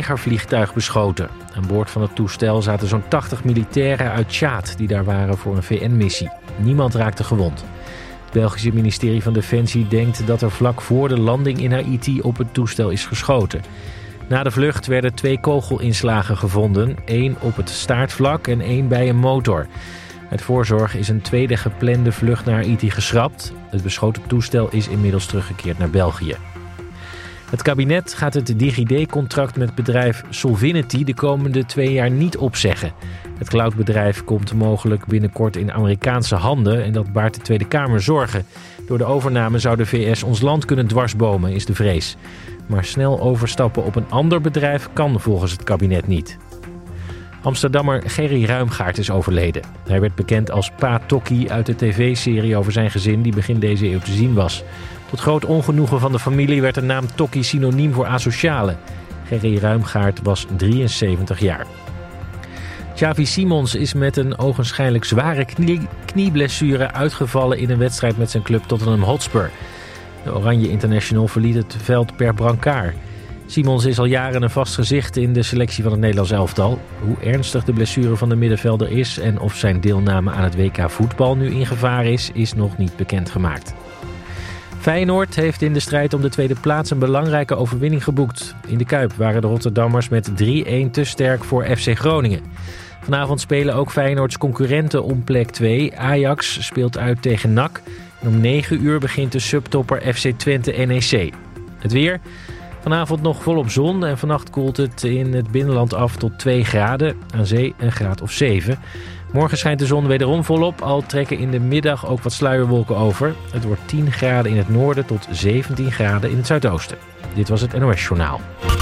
legervliegtuig beschoten. Aan boord van het toestel zaten zo'n 80 militairen uit Tjaad die daar waren voor een VN-missie. Niemand raakte gewond. Het Belgische ministerie van Defensie denkt dat er vlak voor de landing in Haïti op het toestel is geschoten. Na de vlucht werden 2 kogelinslagen gevonden, 1 op het staartvlak en 1 bij een motor. Uit voorzorg is een tweede geplande vlucht naar Haïti geschrapt. Het beschoten toestel is inmiddels teruggekeerd naar België. Het kabinet gaat het DigiD-contract met bedrijf Solvinity de komende 2 jaar niet opzeggen. Het cloudbedrijf komt mogelijk binnenkort in Amerikaanse handen en dat baart de Tweede Kamer zorgen. Door de overname zou de VS ons land kunnen dwarsbomen, is de vrees. Maar snel overstappen op een ander bedrijf kan volgens het kabinet niet. Amsterdammer Gerry Ruimgaard is overleden. Hij werd bekend als Pa Tokkie uit de tv-serie over zijn gezin die begin deze eeuw te zien was. Tot groot ongenoegen van de familie werd de naam Tokkie synoniem voor asociale. Gerry Ruimgaard was 73 jaar. Xavi Simons is met een ogenschijnlijk zware knieblessure uitgevallen in een wedstrijd met zijn club Tottenham Hotspur. De Oranje International verliet het veld per brancard. Simons is al jaren een vast gezicht in de selectie van het Nederlands elftal. Hoe ernstig de blessure van de middenvelder is en of zijn deelname aan het WK voetbal nu in gevaar is nog niet bekendgemaakt. Feyenoord heeft in de strijd om de tweede plaats een belangrijke overwinning geboekt. In de Kuip waren de Rotterdammers met 3-1 te sterk voor FC Groningen. Vanavond spelen ook Feyenoords concurrenten om plek 2. Ajax speelt uit tegen NAC. En om 9 uur begint de subtopper FC Twente NEC. Het weer. Vanavond nog volop zon en vannacht koelt het in het binnenland af tot 2 graden. Aan zee een graad of 7. Morgen schijnt de zon wederom volop, al trekken in de middag ook wat sluierwolken over. Het wordt 10 graden in het noorden tot 17 graden in het zuidoosten. Dit was het NOS Journaal.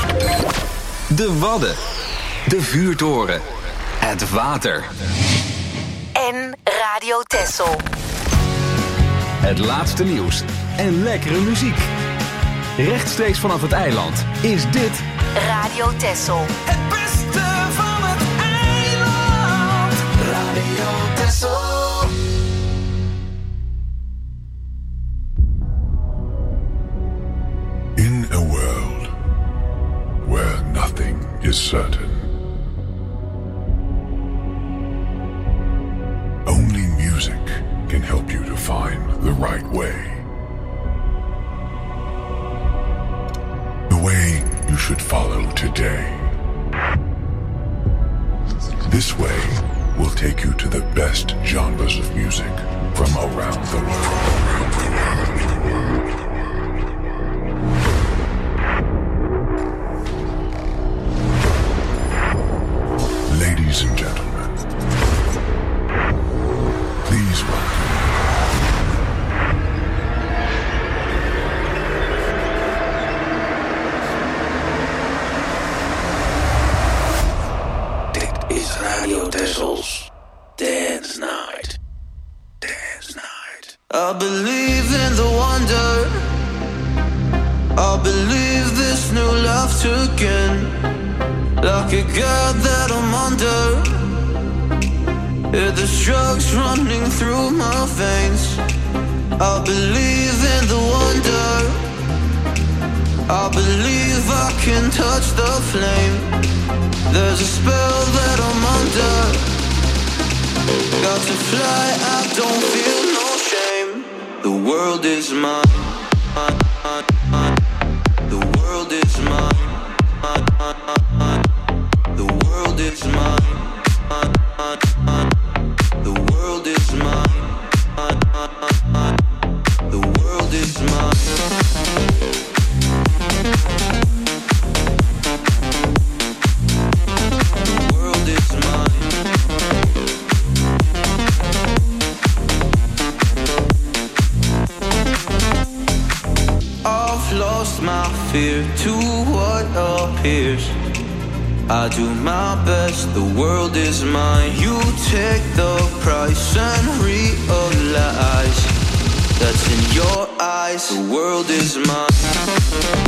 De Wadden. De Vuurtoren. Het water. En Radio Texel. Het laatste nieuws en lekkere muziek. Rechtstreeks vanaf het eiland is dit Radio Texel. Het beste van het eiland. Radio Texel. In a world where nothing is certain, only music can help you to find the right way. The way you should follow today. This way will take you to the best genres of music from around the world. Ladies and gentlemen, please welcome Radio Texel's Dance Night. Dance Night. I believe in the wonder. I believe this new love took in. Like a god that I'm under. Hear the strokes running through my veins. I believe in the wonder. I believe I can touch the flame. There's a spell that I'm under. Got to fly, I don't feel no shame. The world is mine. The world is mine. The world is mine. The world is mine. The world is mine. My fear to what appears. I do my best, the world is mine. You take the price and realize that's in your eyes. The world is mine.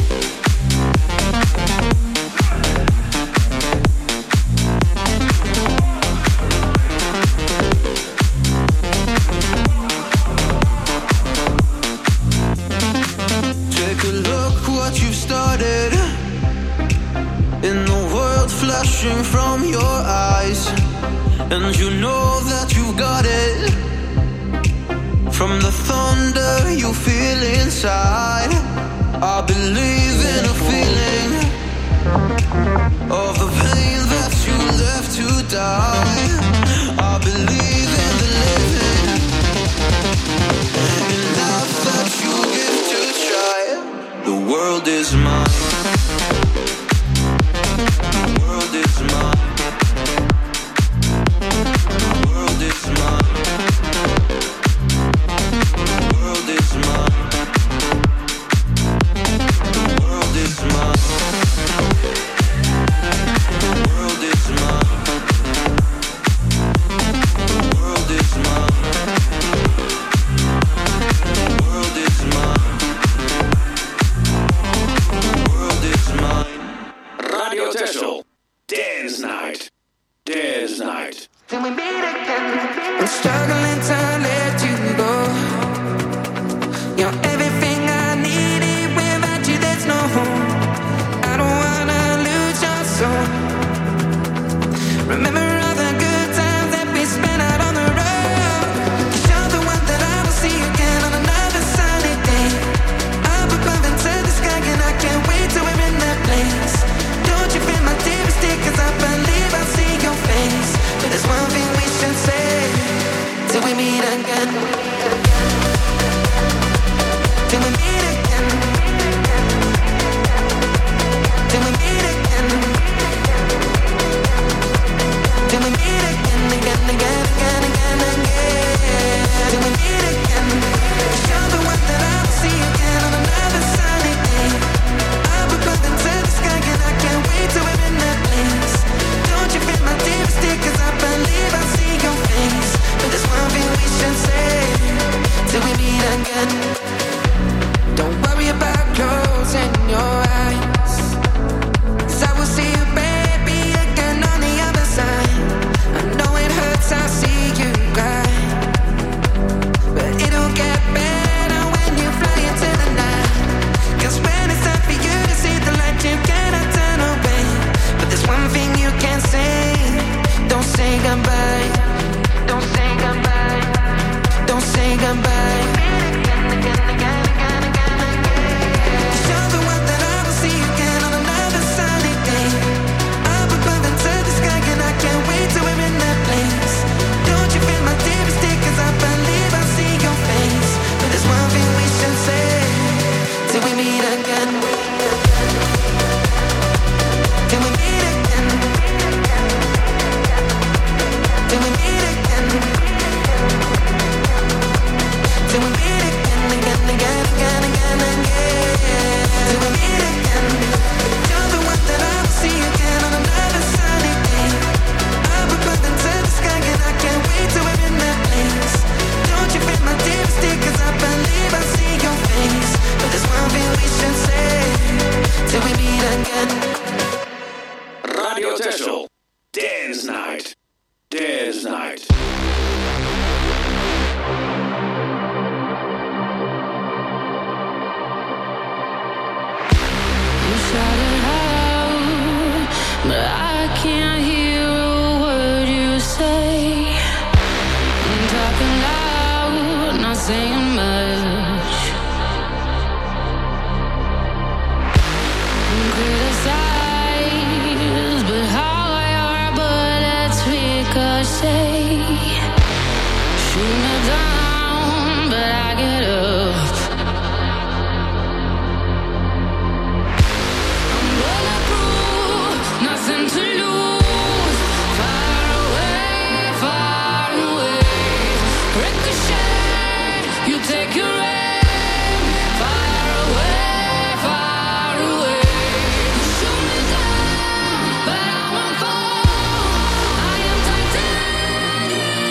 What you started in the flashing from your eyes, and you know that you've got it. From the thunder you feel inside, I believe in a feeling of the pain that you left to die. I believe in the living, in life that you give to try. The world is mine. The world is mine. The world is mine. The world is mine. The world is mine. The world is mine. The world is mine. The world is mine. The world is mine. Radio Texel. Dance Night. Dance Night. Till we meet again. I'm struggling to let you go. You're everything I needed. Without you, there's no home. I don't wanna lose your soul. Remember all the good times that we spent out on the road. 'Cause you're the one that I will see again on another sunny day. Up above into the sky, and I can't wait till we're in that place. Don't you feel my deepest day? 'Cause I believe I'll see your face. But there's one thing we should say till we meet again. Till we meet again. Till we meet again. Till we meet again, again, again, again, again, again. Till we meet again. 'Cause you're the one that I'll see again on another sunny day. Up above into the sky, and I can't wait till we're in that place. Don't you feel my deepest day? 'Cause I believe I'll see your face. But there's one thing we should say till we meet again. Don't worry about closing your eyes, 'cause I will see you, baby, again on the other side. I know it hurts, I see you cry, but it'll get better when you fly into the night. 'Cause when it's time for you to see the light, you cannot turn away. But there's one thing you can't say. Don't say goodbye. Don't say goodbye. Don't say goodbye. You're the one that I will see again on another sunny day. Up above into the sky, and I can't wait till we're in that place. Don't you feel my deepest day? 'Cause I believe I'll see your face. But there's one thing we should say till we meet again. Till we meet again. Till we meet again. Till we meet again, again, again, again, again, again. Till we meet again. You're the one that I'll see again on another sunny day. Up above into the sky, and I can't wait till we're in that place. Don't you feel my deepest day? 'Cause I believe I'll see your face. But there's one thing we should say till we meet again. Radio Texel. Dance Night. Dance Night. You shout it out, but I can't hear a word you say. I'm talking loud, not saying much. Criticize, but how your bullets ricochet. Shoot me down, but I get up. Nothing to lose. Far away, far away. Ricochet, you take your aim. Far away, far away. You shoot me down, but I won't fall. I am titanium.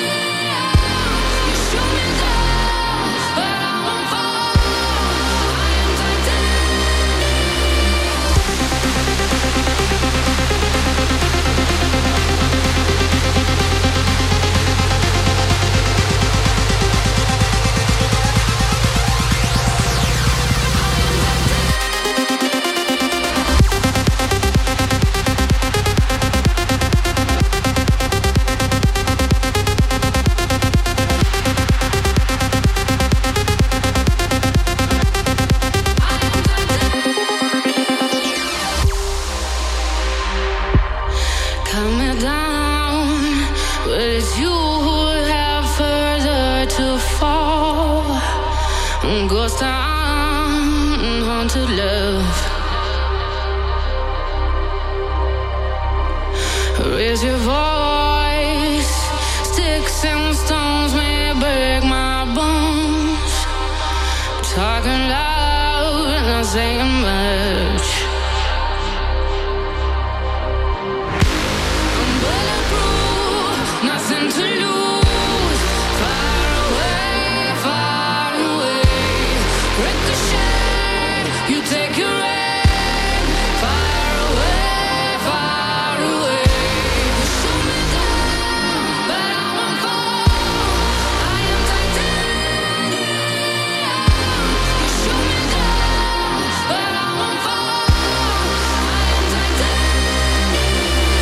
cut me down, but it's you who have further to fall. Ghost town, haunted love. Raise your voice. Sticks and stones may break my bones. Talking loud, not saying much. I'm bulletproof, nothing to lose. Far away, far away. Ricochet, you take your aim. Far away, far away. Shoot me down, but I won't fall. I am titanium. You shoot me down, but I won't fall. I am titanium.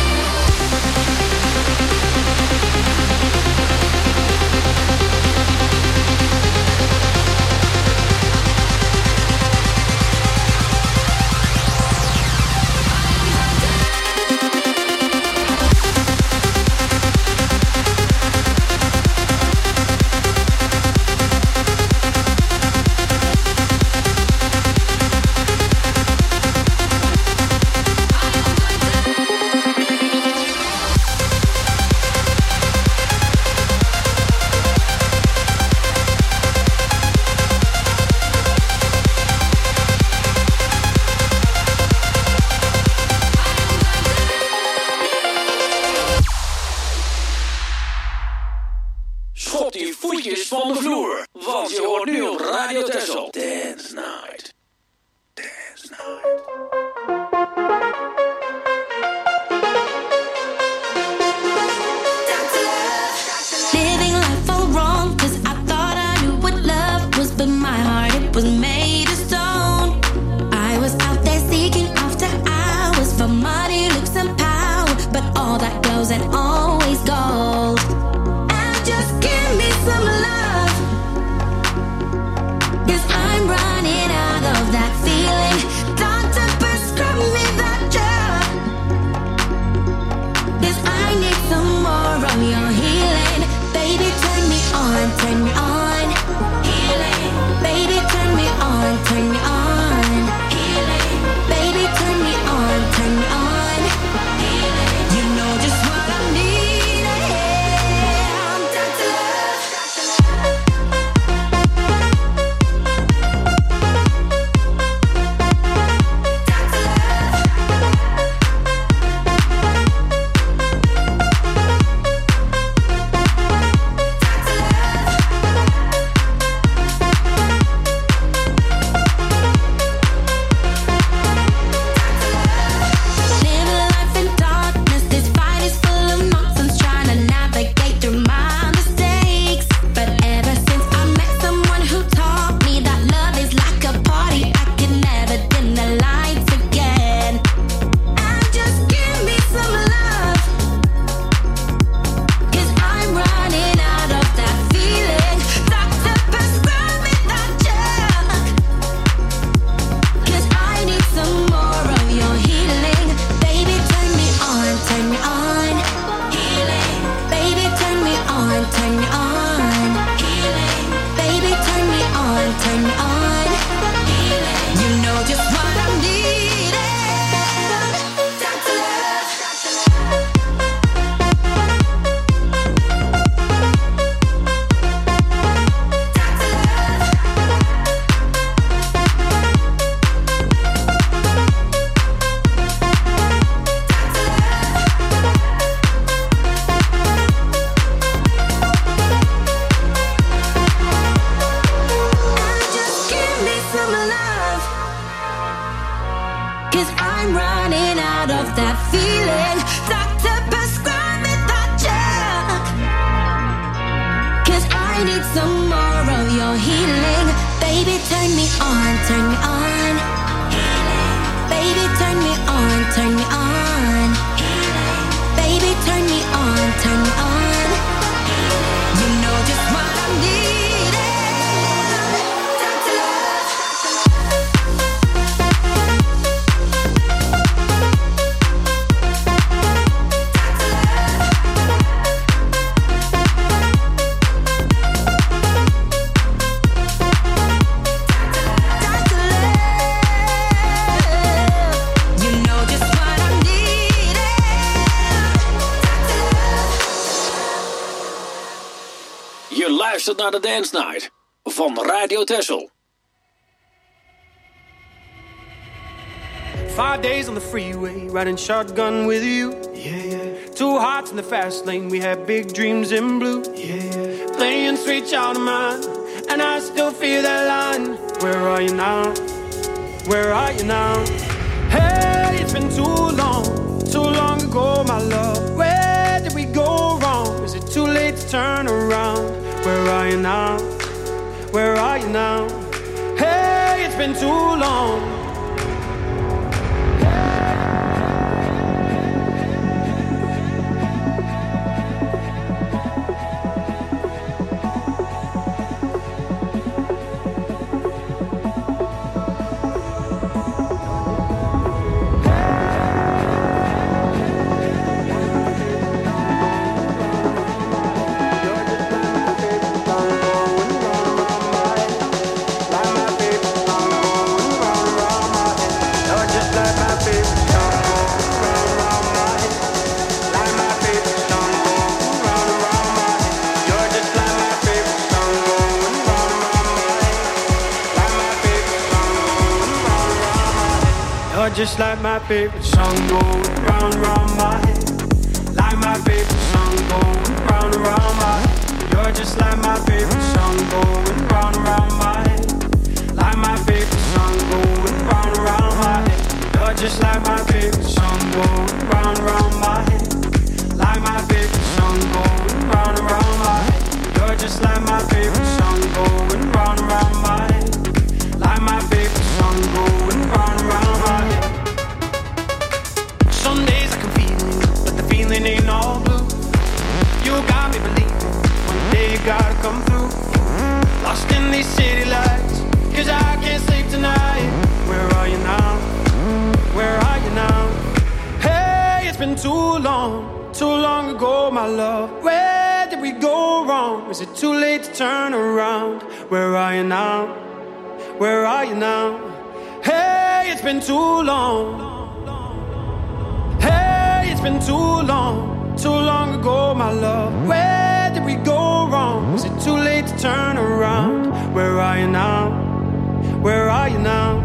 Schop die voetjes van de vloer, want je hoort nu op Radio Texel. Dance Night. Dance Night. Living life all wrong, 'cause I thought I knew what love was, but my heart, it was made of stone. I was out there seeking after hours for money, looks and power, but all that goes and always gold. And just give me some love, 'cause I'm running out of that feeling. Doctor, prescribe me that drug, 'cause I need some more of your healing. Baby, turn me on, turn me on. Healing. Baby, turn me on, turn me on. Healing. Baby, turn me on, turn me on. Healing. You know just what I need. I'm Dr. Love. Live a life in darkness. This fight is full of nonsense, trying to navigate through my mistakes. But ever since I met someone who taught me that love is like a party, I can never dim the lights again. And just give me some love, 'cause I'm running out of that feeling. Doctor, prescribe me that drug, 'cause I need some more of your healing. Baby, turn me on, turn me on. Healing. Baby, turn me on, turn me on. Healing. Baby, turn me on, turn me on. Healing. You know just what I'm needing. Dr. Love. Just give me some love, 'cause I'm running out of that feeling. Doctor, prescribe me that drug, 'cause I need some more of your healing. Baby, turn me on, turn me on. Healing. Baby, turn me on, turn me on. Healing. Baby, turn me on, turn me on. You know just what I'm needing. Dr. Love. Dr. luistert naar de Dance Night van Radio Texel. 5 days on the freeway, riding shotgun with you. Yeah, yeah. 2 hearts in the fast lane, we had big dreams in blue. Yeah, yeah. Playing Sweet Child of Mine, and I still feel that line. Where are you now? Where are you now? Hey, it's been too long ago, my love. Where did we go wrong? Is it too late to turn around? Where are you now? Where are you now? Hey, it's been too long. Just like my favorite song going round and round my head. Like my favorite song going round and round my head. You're just like my favorite song going round and round my head. Like my favorite song going round and round my head. You're just like my favorite song going round and round my head. Like my favorite song going round and round my head. You're just like my favorite song going round and round my head. Like my favorite song going round and round my head. Some days I can feel it, but the feeling ain't all blue. You got me believing one day you gotta come through. Lost in these city lights, 'cause I can't sleep tonight. Where are you now? Where are you now? Hey, it's been too long ago, my love. Where did we go wrong? Is it too late to turn around? Where are you now? Where are you now? Hey, it's been too long. Hey, it's been too long ago, my love. Where did we go wrong? Is it too late to turn around? Where are you now? Where are you now?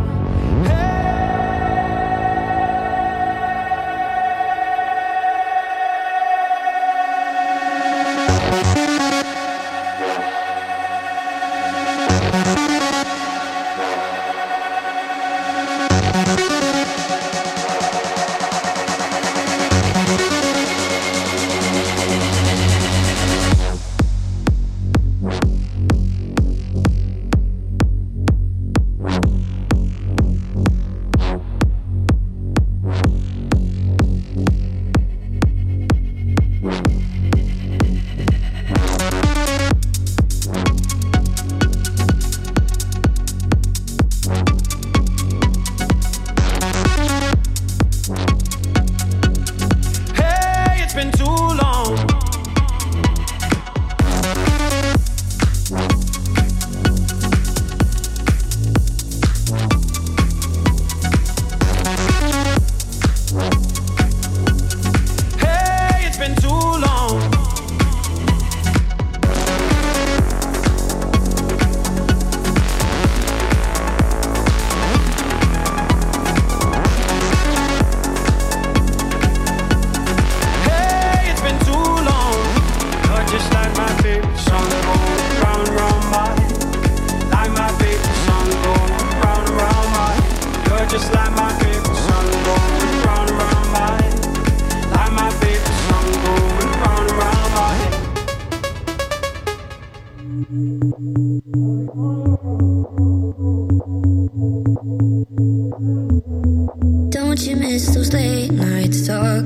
Don't you miss those late nights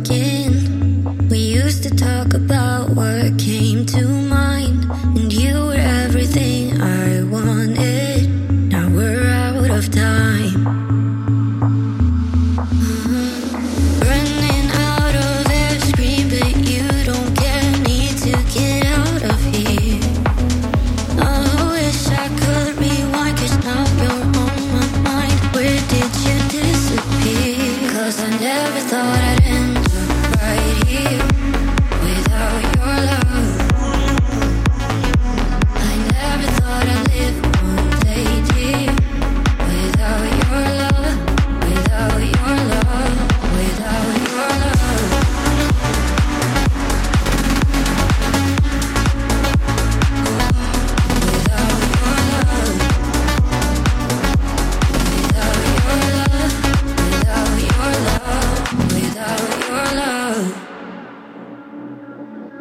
talking? We used to talk about what came to mind, and you were everything I wanted. Now we're out of time. Running out of air, scream, but you don't care. Need to get out of here. I wish I could rewind, 'cause now you're on my mind. Where did you disappear? 'Cause I never thought I'd end up right here without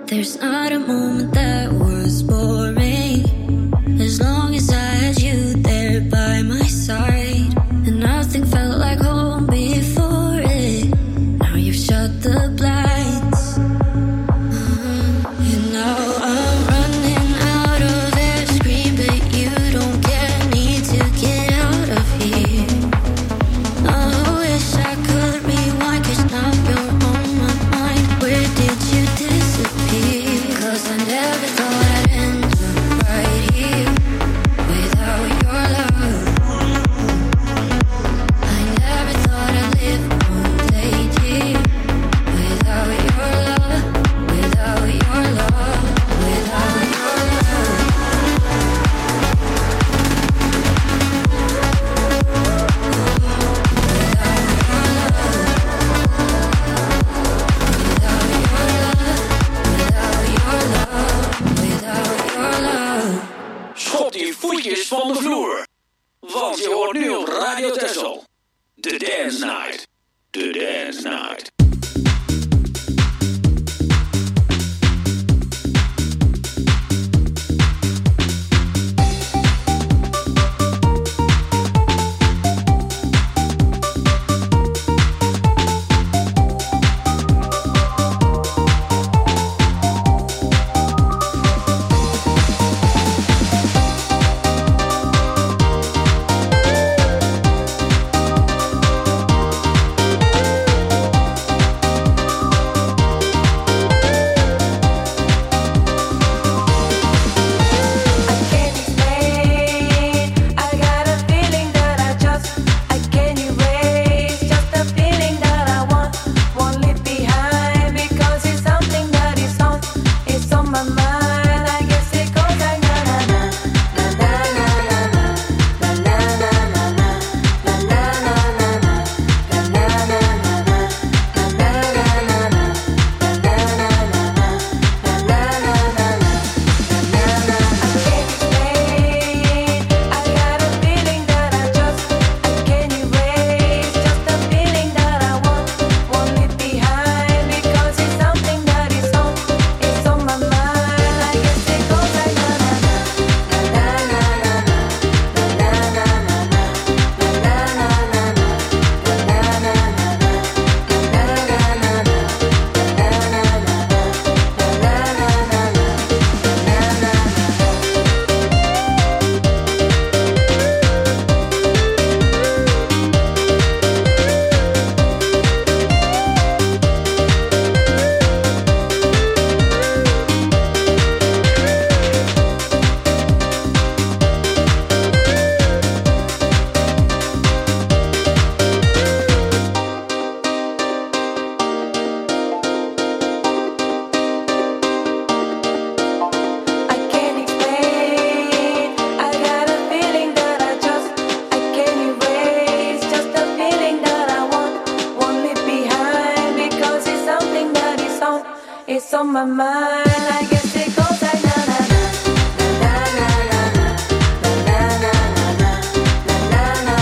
There's not a moment that was boring, as long as I had you there by my side. And nothing felt like home before it. Now you've shut the blinds. And now I'm running out of air, scream, but you don't get me to get out of here. I wish I could rewind, 'cause now you're on my mind. Where did you disappear? 'Cause I never thought I'd end up right here without your love. I never thought I'd live one day, dear, without your love, without your love, without your love. Schop die voetjes van de vloer. Want je hoort nu op Radio Texel. The Dance Night. The Dance Night. It's on my mind. I guess it goes like na na na na na na na na na na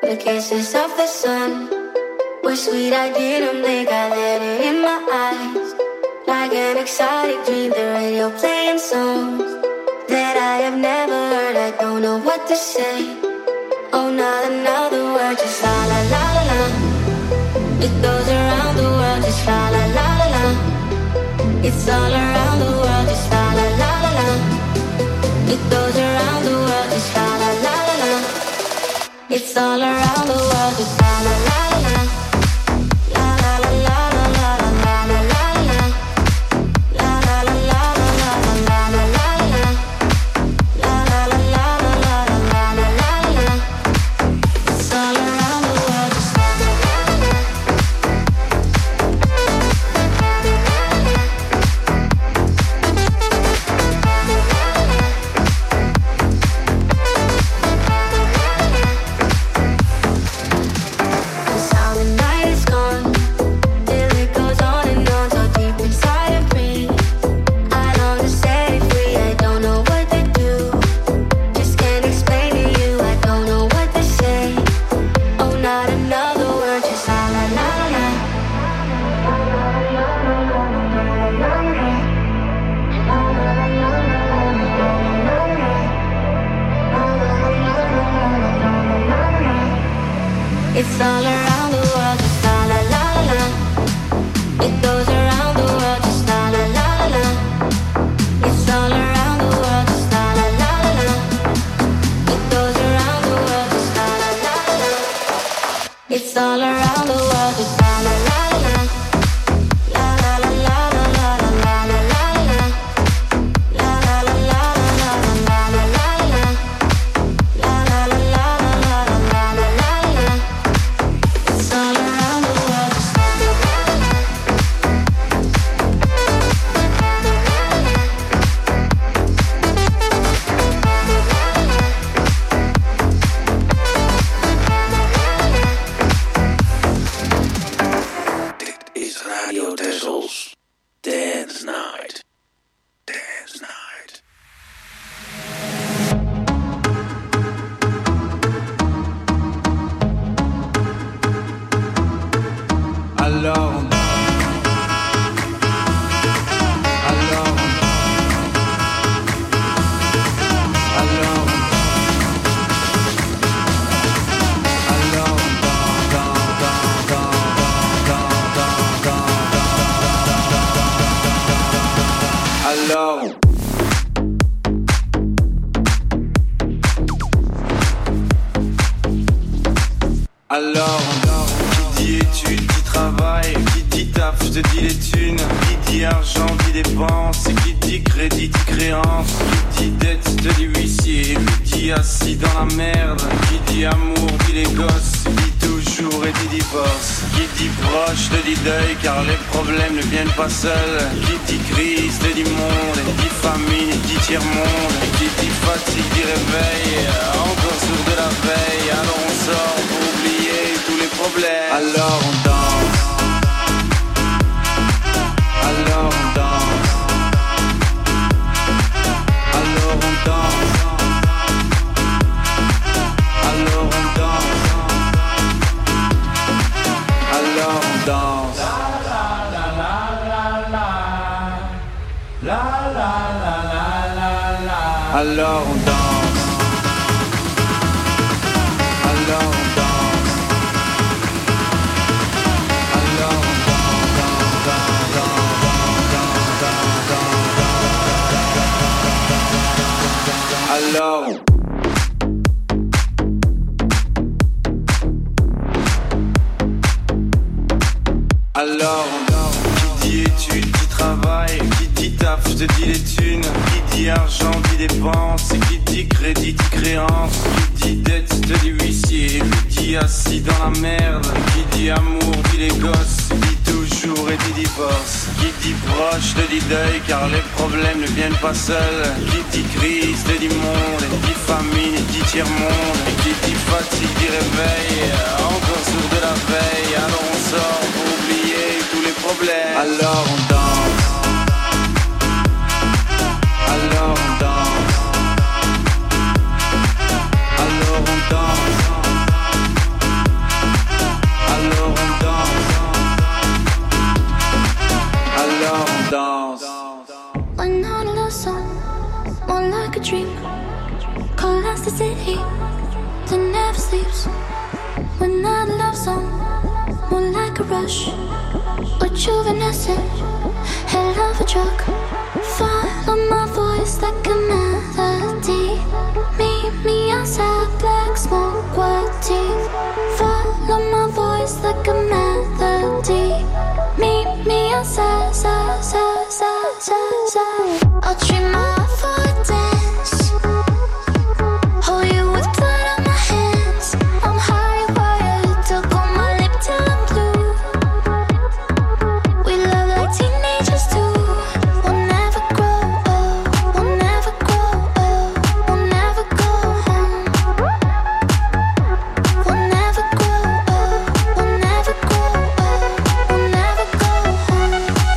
The kisses of the sun were sweet, I didn't think I let it in my eyes. Like an exotic dream, the radio playing songs that I have never heard. I don't know what to say. Oh, not another word, just la la la la la. It goes around the world, just la la la la la. It's all around the world, just la la la la la. It goes around the world, just la la la la la. It's all around the world, just la la la la la. La la la la la la la la la la. La la la la la la la la la la. La la la la la la la la la la. It's all around the world, just la la la la. It's all around the world, just la la la la la. It goes around the world, just la la la la la. It's all around the world, just la la la la la. It goes around the world, just la la la la la. It's all around the world, just la la la la la. La la la la la la la la la la. La la la la la la la la la. La la la la la la la la la. It's all around the world, just la la la la. Dit is Radio Tessels. Dance Night. Dance Night. Alors, alors, alors, alors. Alors, qui dit études, qui travaille, qui dit taf, je te dis les thunes, qui dit argent, dit dépenses, qui dit crédit, dit créance, qui dit dette, te dit huissier, qui dit assis dans la merde, qui dit amour, dit les gosses, dit toujours et dit divorce, qui dit proche, te dit deuil, car les problèmes ne viennent pas seuls, qui dit crise, te dit monde, dit famine, dit tiers-monde, qui dit fatigue, dit réveil, encore sourd de la veille, alors on sort pour oublier tous les problèmes. Alors on danse. Alors on danse. Alors on danse. Alors on danse. Alors on danse. La la la la la la. La la la la la la. Alors on danse. Alors on danse. Alors on danse. Alors alors, qui dit études, qui travaille, qui dit taf, je te dis les thunes, qui dit argent, dit dépenses, qui dit crédit, dit créance, qui dit dette, te dit huissier, qui dit assis dans la merde, qui dit amour, dit les gosses, dit toujours et dit divorce, qui dit proche, te dit deuil, car les problèmes ne viennent pas seuls, qui dit crise, te dit monde, dit famine, dit tiers-monde, qui dit fatigue, dit réveil, encore sourd de la veille, alors on sort pour oublier tous les problèmes. Alors on danse. Alors on danse. Alors on danse. ecstasy that never sleeps. We're not a love song, more like a rush. Rejuvenescent, head of a truck. Follow my voice like a melody. Meet me outside, black smoke, white teeth. Follow my voice like a melody. Meet me outside, side, side, side, side, side. I'll treat my foot dance. Hold you with blood on my hands. I'm high wired, took on my lip till I'm blue. We love like teenagers do. We'll never grow old. We'll never grow old. We'll never go home. We'll never grow old. We'll never grow old. We'll never go home.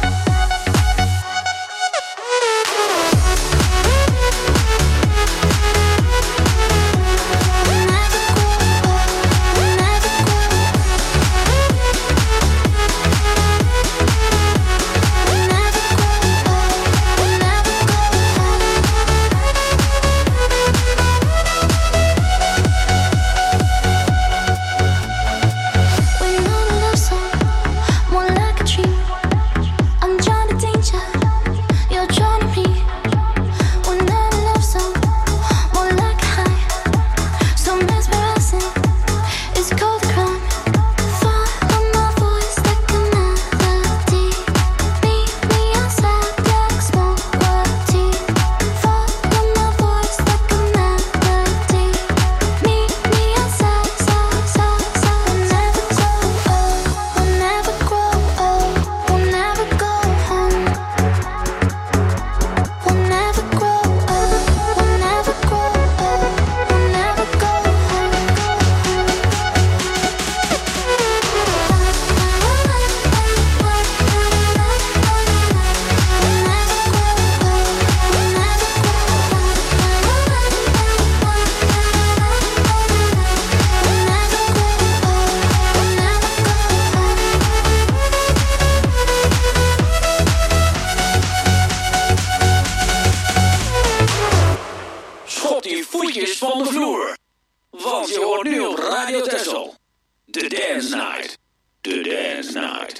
Schop die voetjes van de vloer. Want je hoort nu op Radio Texel. The Dance Night. The Dance Night.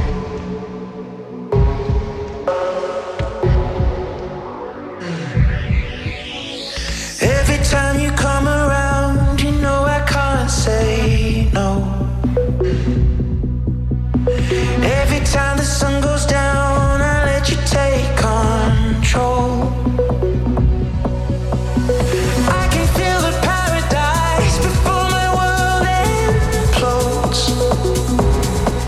Every time you come around, you know I can't say no. Every time the sun goes down, I let you take control. I can feel the paradise before my world implodes.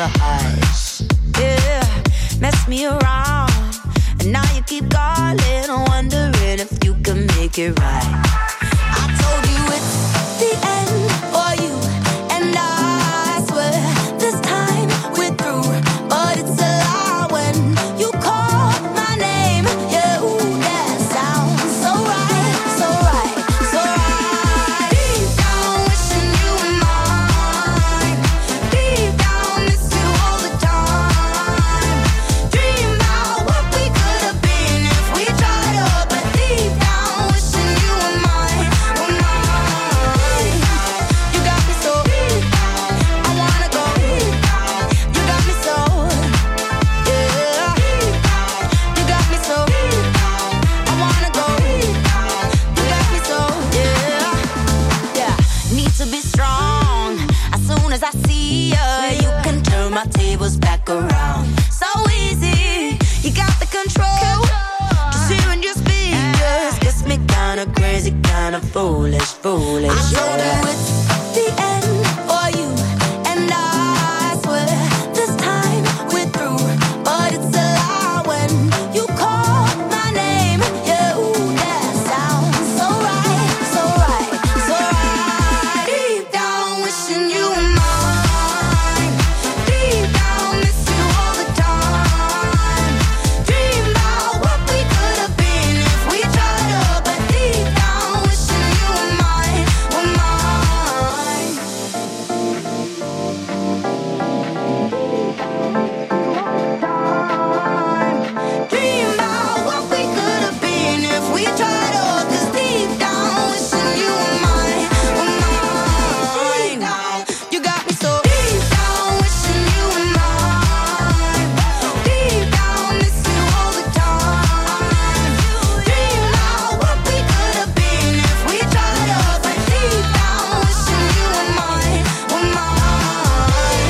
the highs. Yeah, mess me around, and now you keep calling, wondering if you can make it right. I told you it's the end for you, and I swear this time we're through. But it's a lie when you call my name. Yeah, ooh, that sounds so right, so right, so right. Deep down, wishing you were mine. Deep down, miss you all the time. Dream about what we could have been if we tried up. But deep down, wishing you were mine, were mine. You got me so deep down, I wanna go deep down. You got me so, yeah. You got me so deep down, I wanna go deep down. You got me so, yeah. Yeah, need to be strong. As soon as I see you, you can turn my tables back around. So easy, you got the control. Just hearing your speakers gets me kinda crazy, kinda foolish, foolish. I told you it's the end for you, and I swear this time we're through. But it's a lie when you call my name. Yeah, ooh, that sounds so right, so right, so right. Deep down, wishing you were mine. Deep down, miss you all the time. Dream about what we could have been if we tried up. But deep down, wishing you were mine, were mine. Dream about what we could have been if we tried up. 'Cause deep down, wishing you were mine, were mine. You got me so deep down, wishing you were mine. Deep down, miss you all the time. Dream about what we could have been if we tried up. But deep down, wishing you were mine, were mine.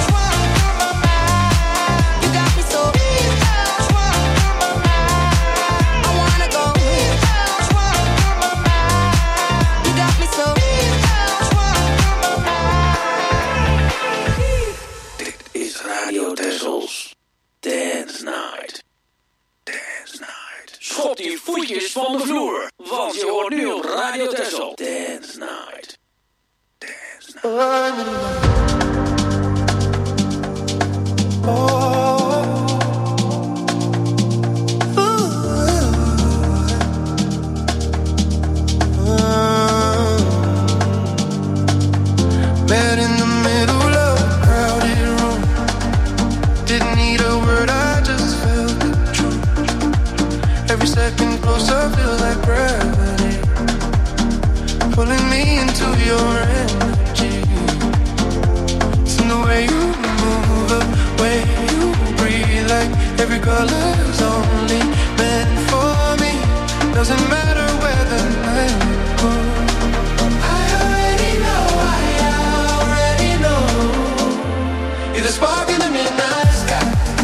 You got me so deep down, I wanna go. You got me so Dit is Radio Tessels. Dance Night. Dance Night. Schop die voetjes van de vloer, want je hoort nu op Radio Tessel. Dance Night. Dance Night. Met in the middle of a crowded room. Didn't need a word, I just felt the truth. Every second closer feels like gravity, pulling me into your energy. It's in the way you move, the way you breathe, like every color's only meant for me. Doesn't matter where the night will go. I already know. You're the spark in the midnight sky,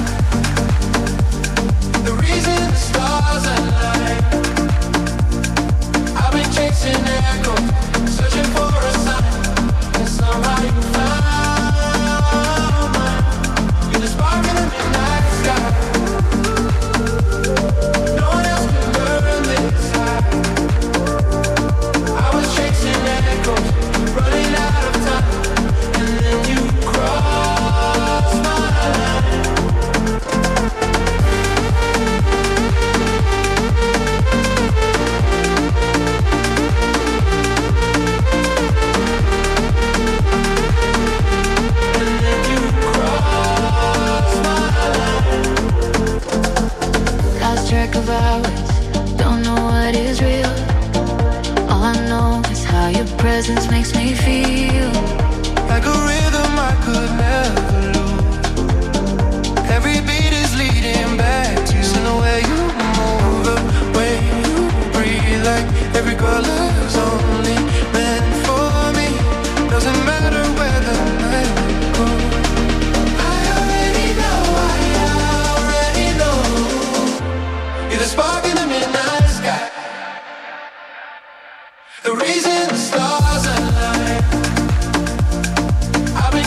the reason the stars align. I've been chasing echoes, searching for a sign, and somehow you found mine. You're the spark in the midnight sky. No one else can burn this high. I was chasing echoes, running out of time, and then you crossed my line. And then you crossed my line. Lost track of hours, don't know what is real. All I know is how your presence makes me feel. Like a rhythm I could never lose. Every beat is leading back to you. In the way you move, the way you breathe, like every color's only meant for me. Doesn't matter where the night will go. I already know. You're the spark in the midnight sky, the reason the stars align. I've been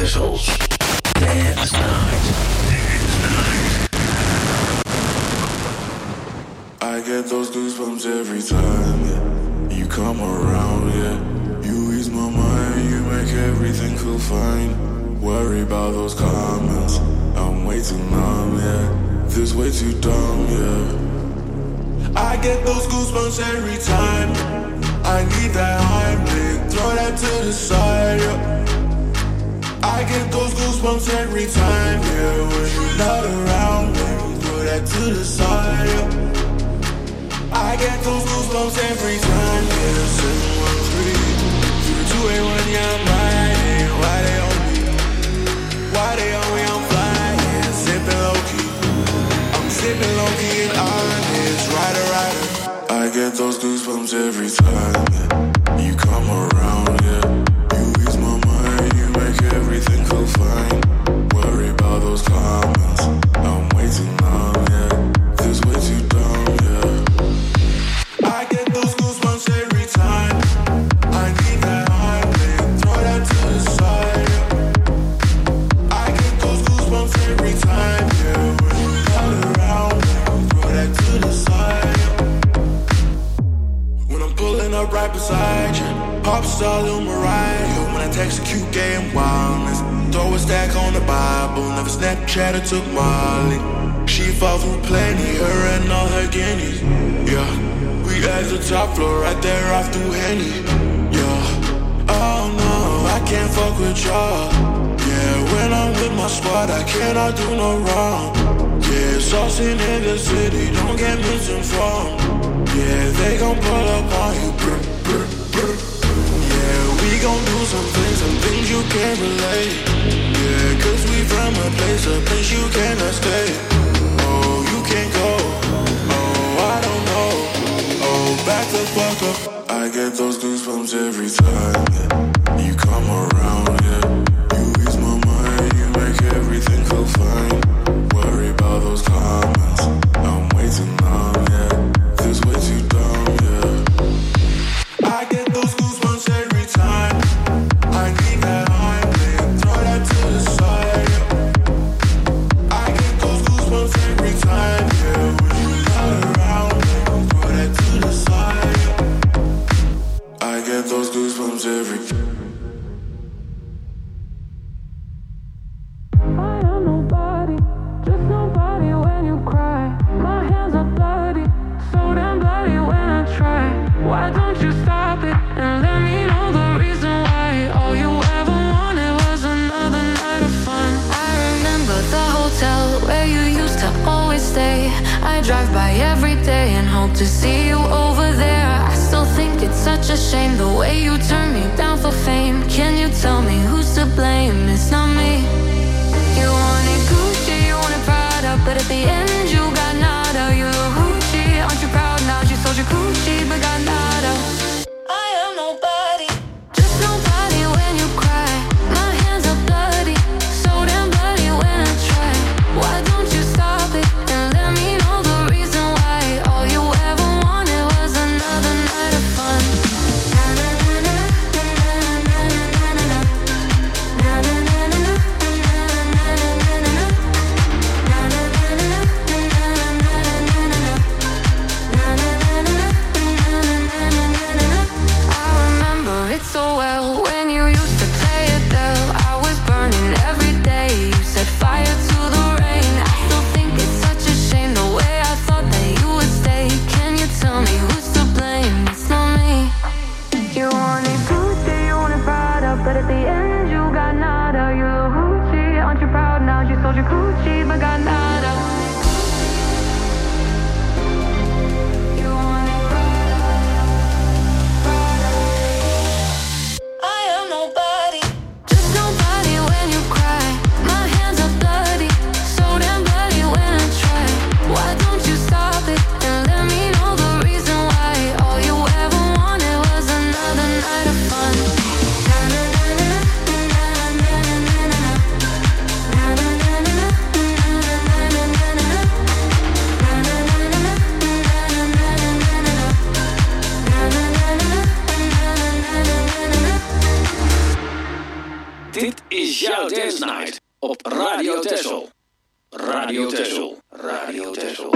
Tessel's Dance Night. I get those goosebumps every time, yeah. You come around, yeah. You ease my mind, you make everything feel fine. Worry about those comments, I'm way too numb, yeah. This way too dumb, yeah. I get those goosebumps every time. I need that Heimlich, throw that to the side, yeah. I get those goosebumps every time, yeah. When you're not around, baby, throw that to the side, yeah. I get those goosebumps every time, yeah. 713 281, yeah, I'm riding. Why they on me? Why they on me? I'm flying, sipping low-key. I'm sipping low-key and honest, rider. I get those goosebumps every time, yeah. You come around, yeah. You ease my mind, you make everything feel fine. Worry about those comments, I'm way too numb, yeah. This way too dumb, yeah. I get those goosebumps every time. I need that Heimlich, throw that to the side, yeah. I get those goosebumps every time, yeah. When you're not around, throw that to the side, yeah. When I'm pulling up right beside you, pop star Lil Mariah. When I text a cute gay and wildness, throw a stack on the Bible. Never Snapchat or took Molly. She fought through plenty, her and all her guineas, yeah. We at the top floor, right there off through Henny, yeah. Oh no, I can't fuck with y'all, yeah. When I'm with my squad, I cannot do no wrong, yeah. Saucing in the city, don't get misinformed, yeah. They gon' pull up on you, brr, brr, brr. Yeah, we gon' do some things you can't relate, yeah. Cause we from a place you cannot stay. Oh, you can't go, oh, I don't know. Oh, back the fuck up. I get those goosebumps every time, yeah. You come around, yeah. You ease my mind, you make everything feel fine. Worry about those comments, I'm way too numb, yeah. This way too dumb, yeah. I get those goosebumps every time. I need that Heimlich, throw that to the side, yeah. I get those goosebumps every time, yeah. When you're not around, throw that to the side, yeah. I get those goosebumps every time. I am nobody, just nobody when you cry. My hands are bloody, so damn bloody when I try. Why don't you stop it and let me know the reason why? All you ever wanted was another night of fun. I remember the hotel where you used to always stay. I drive by every day and hope to see you over there. I still think it's such a shame the way you turn me down for fame. Can you tell me who's to blame? It's not me. You wanted Gucci, you wanted Prada, but at the end you got nada. You look hoochie, aren't you proud now? You sold your Gucci, but got nada. I am nobody, just nobody when you cry. My hands are bloody, so damn bloody when I try. Why don't you stop it and let me know the reason why? All you ever wanted was another night of fun. I Dit is jouw Dance Night op Radio Texel. Radio Texel. Radio Texel.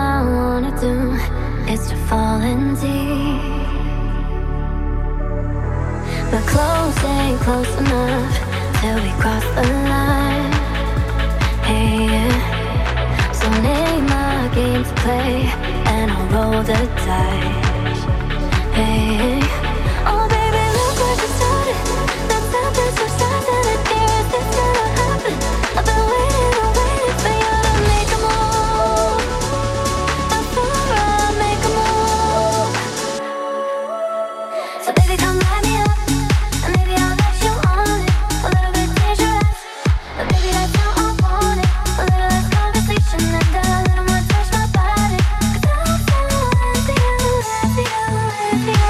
I wanna do is to fall in deep, but close ain't close enough till we cross the line. Hey, yeah. So name my game to play, and I'll roll the dice. Hey, oh baby, look what you started. That's something so sad that it is. It's gonna happen. I've been waiting for you to make a move. Before I make a move. So baby, come light me up, and maybe I'll let you on it. A little bit dangerous, but baby, that's how I want it. A little less conversation and a little more touch my body. 'Cause I'm so into you, into you, into you.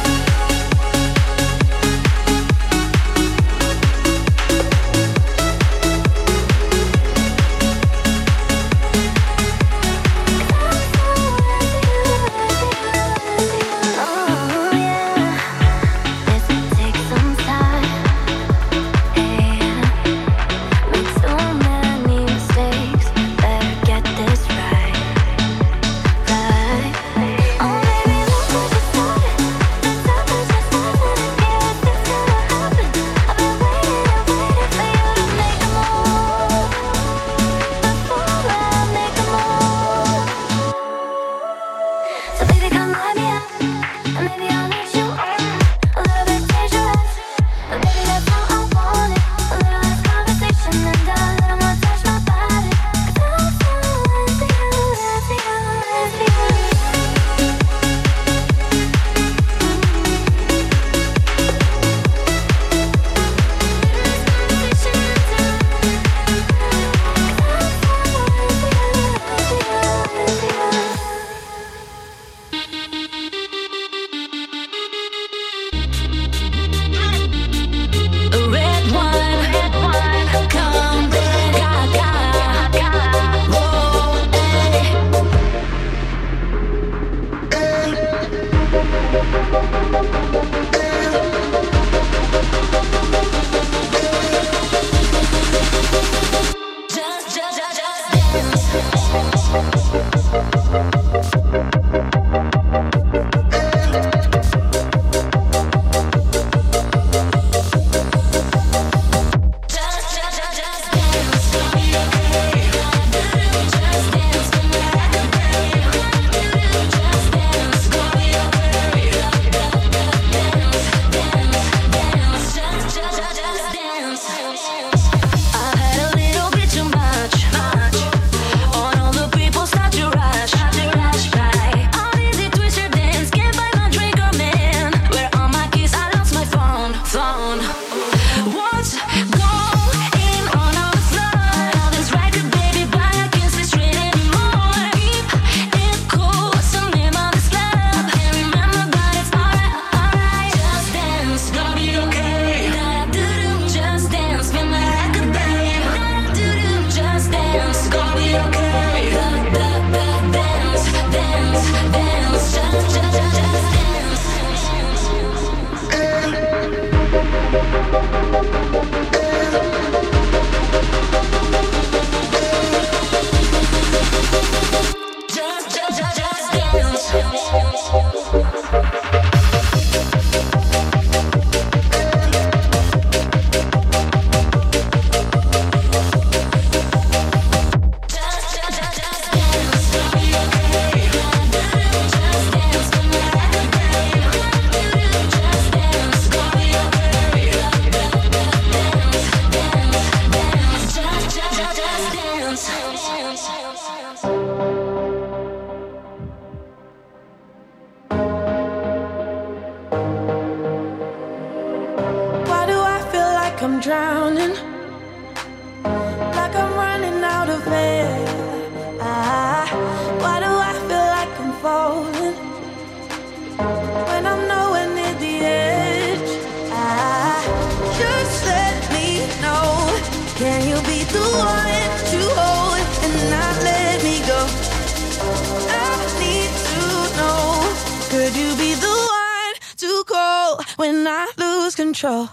Control.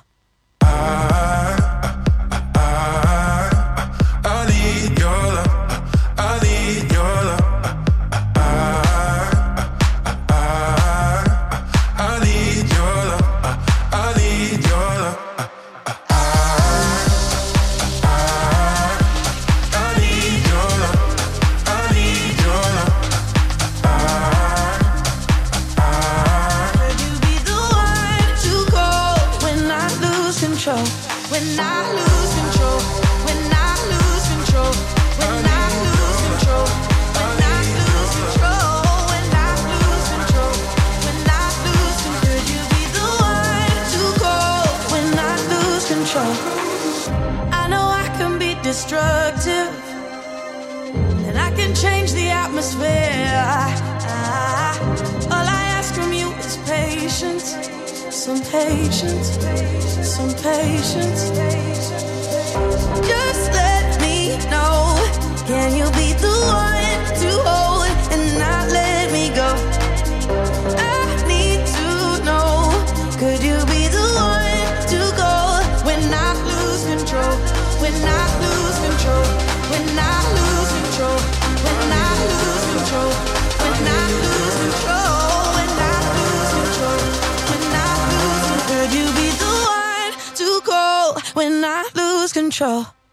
I need your love. I need your love. some patience, some patience. Just let me know, can you be the one to hold and not let me go? I need to know, could you be the one to go when I lose control? When I lose control, when I lose control, when I lose control, when I lose control, when I lose control, when I lose control. Could you be the one to go when I lose control?